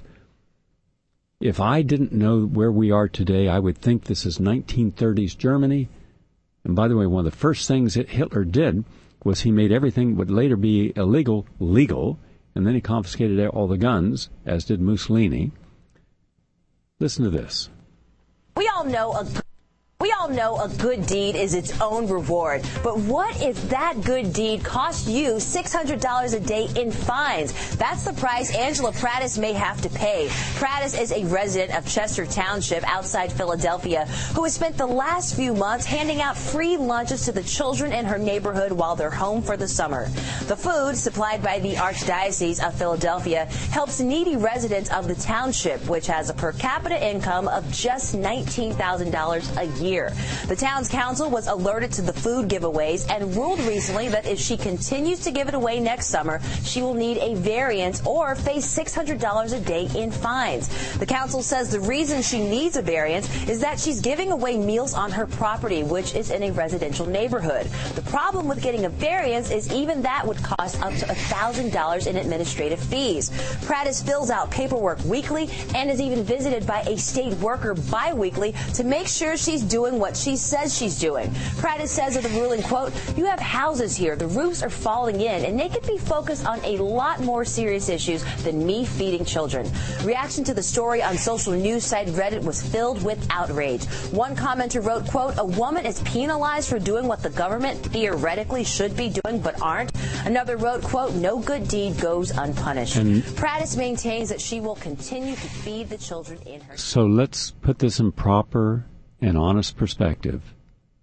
If I didn't know where we are today, I would think this is nineteen thirties Germany. And by the way, one of the first things that Hitler did was he made everything that would later be illegal legal, and then he confiscated all the guns, as did Mussolini. Listen to this. We all know a We all know a good deed is its own reward, but what if that good deed cost you six hundred dollars a day in fines? That's the price Angela Prattis may have to pay. Prattis is a resident of Chester Township outside Philadelphia who has spent the last few months handing out free lunches to the children in her neighborhood while they're home for the summer. The food, supplied by the Archdiocese of Philadelphia, helps needy residents of the township, which has a per capita income of just nineteen thousand dollars a year. The town's council was alerted to the food giveaways and ruled recently that if she continues to give it away next summer, she will need a variance or face six hundred dollars a day in fines. The council says the reason she needs a variance is that she's giving away meals on her property, which is in a residential neighborhood. The problem with getting a variance is even that would cost up to one thousand dollars in administrative fees. Prattis fills out paperwork weekly and is even visited by a state worker biweekly to make sure she's doing what she says she's doing. Prattis says of the ruling, quote, "You have houses here, the roofs are falling in, and they could be focused on a lot more serious issues than me feeding children." Reaction to the story on social news site Reddit was filled with outrage. One commenter wrote, quote, "A woman is penalized for doing what the government theoretically should be doing but aren't." Another wrote, quote, "No good deed goes unpunished." And Prattis maintains that she will continue to feed the children in her. So let's put this in proper and honest perspective.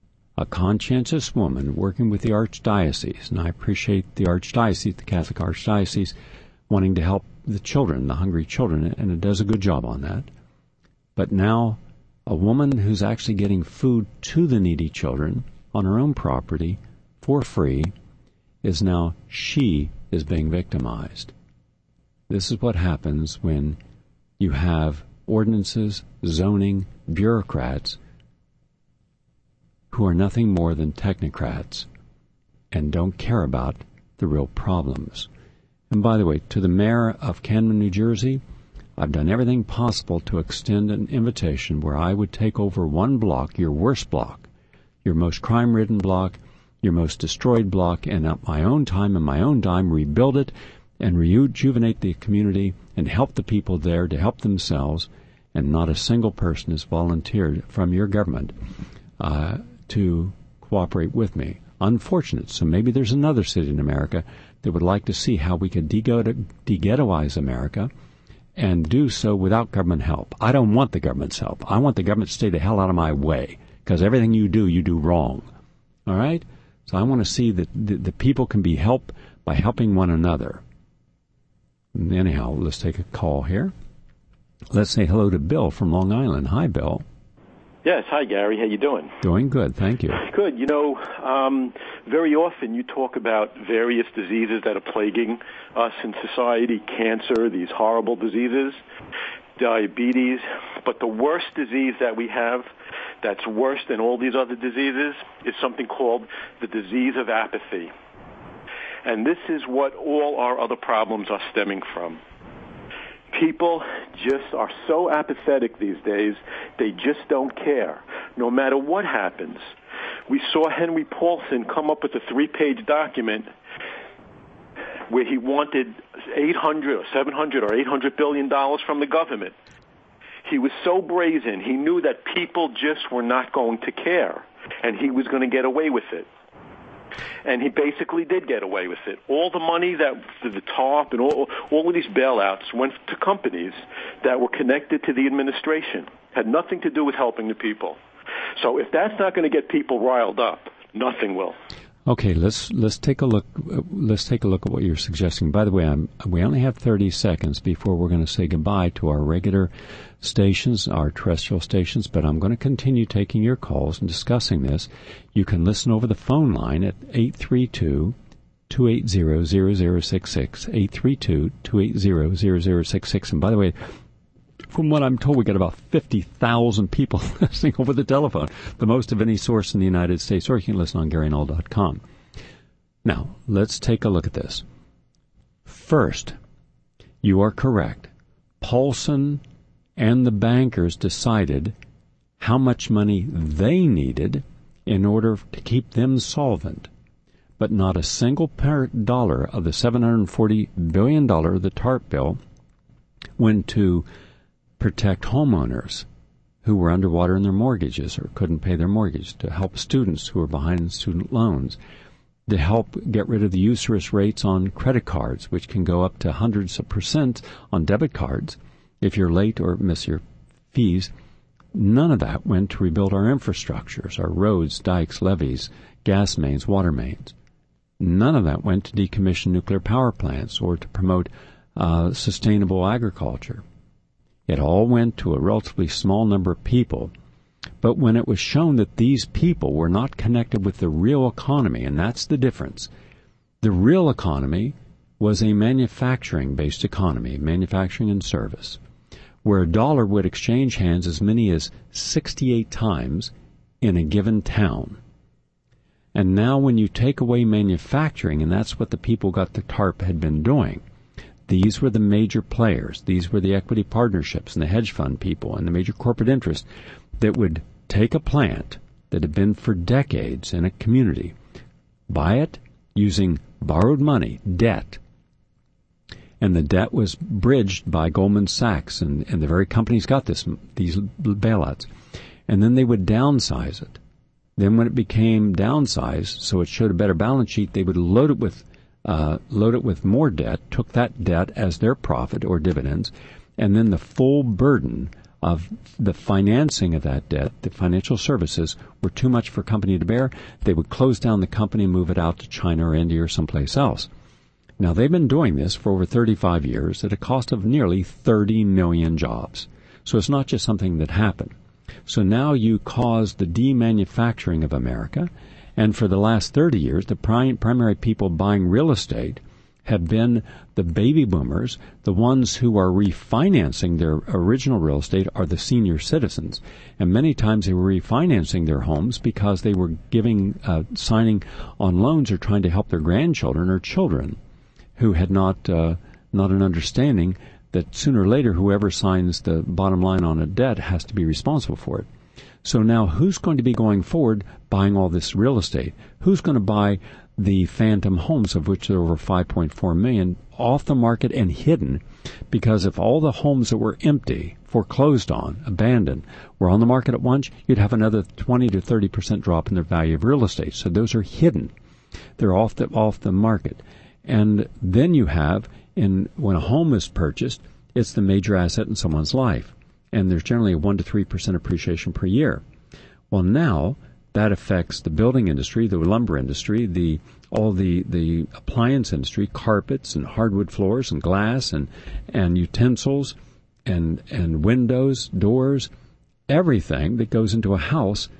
A conscientious woman working with the Archdiocese, and I appreciate the Archdiocese, the Catholic Archdiocese, wanting to help the children, the hungry children, and it does a good job on that. But now a woman who's actually getting food to the needy children on her own property for free is now, she is being victimized. This is what happens when you have ordinances, zoning, bureaucrats who are nothing more than technocrats and don't care about the real problems. And by the way, to the mayor of Camden, New Jersey, I've done everything possible to extend an invitation where I would take over one block, your worst block, your most crime-ridden block, your most destroyed block, and at my own time and my own dime rebuild it and rejuvenate the community and help the people there to help themselves, and not a single person has volunteered from your government uh, to cooperate with me. Unfortunate. So maybe there's another city in America that would like to see how we could de-ghettoize America and do so without government help. I don't want the government's help. I want the government to stay the hell out of my way, because everything you do, you do wrong. All right? So I want to see that the, the people can be helped by helping one another. And anyhow, let's take a call here. Let's say hello to Bill from Long Island. Hi, Bill. Yes. Hi, Gary. How you doing? Doing good. Thank you. Good. You know, um, very often you talk about various diseases that are plaguing us in society, cancer, these horrible diseases, diabetes. But the worst disease that we have that's worse than all these other diseases is something called the disease of apathy. And this is what all our other problems are stemming from. People just are so apathetic these days, they just don't care, no matter what happens. We saw Henry Paulson come up with a three-page document where he wanted eight hundred or seven hundred or eight hundred billion dollars from the government. He was so brazen, he knew that people just were not going to care, and he was going to get away with it. And he basically did get away with it. All the money that the TARP and all, all of these bailouts went to companies that were connected to the administration, had nothing to do with helping the people. So if that's not going to get people riled up, nothing will. Okay, let's let's take a look. Uh, let's take a look at what you're suggesting. By the way, I'm, we only have thirty seconds before we're going to say goodbye to our regular stations, our terrestrial stations. But I'm going to continue taking your calls and discussing this. You can listen over the phone line at eight three two, two eight zero, zero zero six six, eight three two, two eight zero, zero zero six six. And by the way, from what I'm told, we got about fifty thousand people listening over the telephone, the most of any source in the United States, or you can listen on Gary Null dot com. Now, let's take a look at this. First, you are correct. Paulson and the bankers decided how much money they needed in order to keep them solvent. But not a single dollar of the seven hundred forty billion dollars of the TARP bill went to protect homeowners who were underwater in their mortgages or couldn't pay their mortgage, to help students who were behind in student loans, to help get rid of the usurious rates on credit cards, which can go up to hundreds of percent on debit cards if you're late or miss your fees. None of that went to rebuild our infrastructures, our roads, dikes, levees, gas mains, water mains. None of that went to decommission nuclear power plants or to promote uh, sustainable agriculture. It all went to a relatively small number of people. But when it was shown that these people were not connected with the real economy, and that's the difference, the real economy was a manufacturing-based economy, manufacturing and service, where a dollar would exchange hands as many as sixty-eight times in a given town. And now when you take away manufacturing, and that's what the people got the TARP had been doing, these were the major players, these were the equity partnerships and the hedge fund people and the major corporate interests that would take a plant that had been for decades in a community, buy it using borrowed money, debt, and the debt was bridged by Goldman Sachs, and, and the very companies got this, these bailouts, and then they would downsize it. Then when it became downsized, so it showed a better balance sheet, they would load it with uh, load it with more debt, took that debt as their profit or dividends, and then the full burden of the financing of that debt, the financial services, were too much for a company to bear. They would close down the company and move it out to China or India or someplace else. Now, they've been doing this for over thirty-five years at a cost of nearly thirty million jobs. So it's not just something that happened. So now you cause the demanufacturing of America, and for the last thirty years, the prim- primary people buying real estate have been the baby boomers. The ones who are refinancing their original real estate are the senior citizens. And many times they were refinancing their homes because they were giving, uh, signing on loans or trying to help their grandchildren or children who had not, uh, not an understanding that sooner or later whoever signs the bottom line on a debt has to be responsible for it. So now who's going to be going forward buying all this real estate? Who's going to buy the phantom homes, of which there are over five point four million, off the market and hidden? Because if all the homes that were empty, foreclosed on, abandoned, were on the market at once, you'd have another twenty to thirty percent drop in the value of real estate. So those are hidden. They're off the, off the market. And then you have, in when a home is purchased, it's the major asset in someone's life. And there's generally a one to three percent appreciation per year. Well, now that affects the building industry, the lumber industry, the all the, the appliance industry, carpets and hardwood floors and glass and, and utensils and, and windows, doors. Everything that goes into a house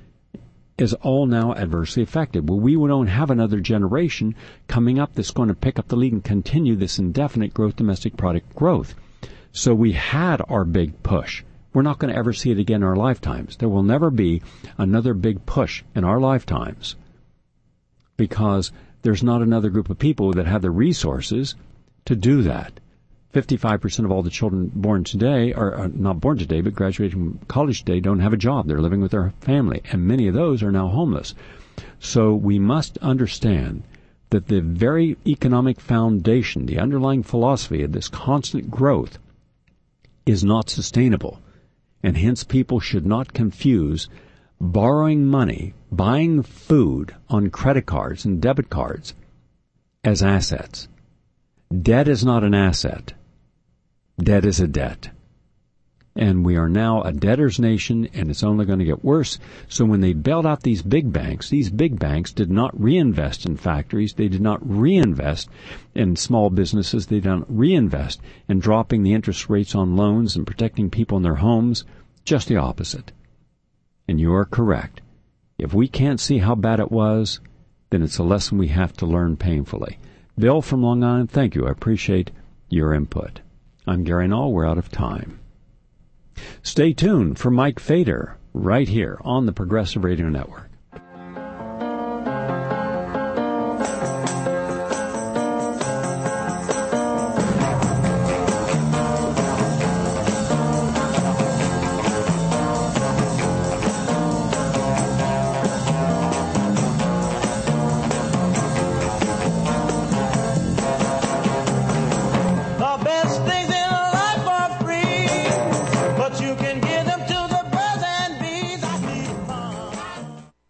is all now adversely affected. Well, we don't have another generation coming up that's going to pick up the lead and continue this indefinite growth, domestic product growth. So we had our big push. We're not going to ever see it again in our lifetimes. There will never be another big push in our lifetimes because there's not another group of people that have the resources to do that. fifty-five percent of all the children born today, or uh, not born today, but graduating from college today, don't have a job. They're living with their family, and many of those are now homeless. So we must understand that the very economic foundation, the underlying philosophy of this constant growth is not sustainable. And hence people should not confuse borrowing money, buying food on credit cards and debit cards as assets. Debt is not an asset. Debt is a debt. And we are now a debtor's nation, and it's only going to get worse. So when they bailed out these big banks, these big banks did not reinvest in factories. They did not reinvest in small businesses. They did not reinvest in dropping the interest rates on loans and protecting people in their homes. Just the opposite. And you are correct. If we can't see how bad it was, then it's a lesson we have to learn painfully. Bill from Long Island, thank you. I appreciate your input. I'm Gary Null. We're out of time. Stay tuned for Mike Fader right here on the Progressive Radio Network.